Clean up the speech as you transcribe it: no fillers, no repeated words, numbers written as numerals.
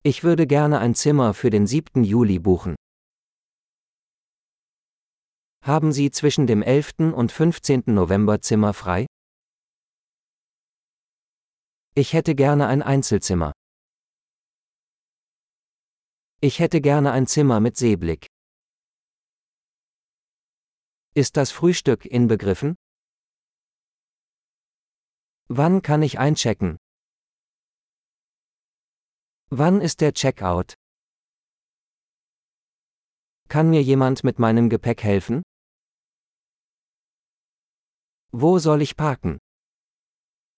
Ich würde gerne ein Zimmer für den 7. Juli buchen. Haben Sie zwischen dem 11. und 15. November Zimmer frei? Ich hätte gerne ein Einzelzimmer. Ich hätte gerne ein Zimmer mit Seeblick. Ist das Frühstück inbegriffen? Wann kann ich einchecken? Wann ist der Checkout? Kann mir jemand mit meinem Gepäck helfen? Wo soll ich parken?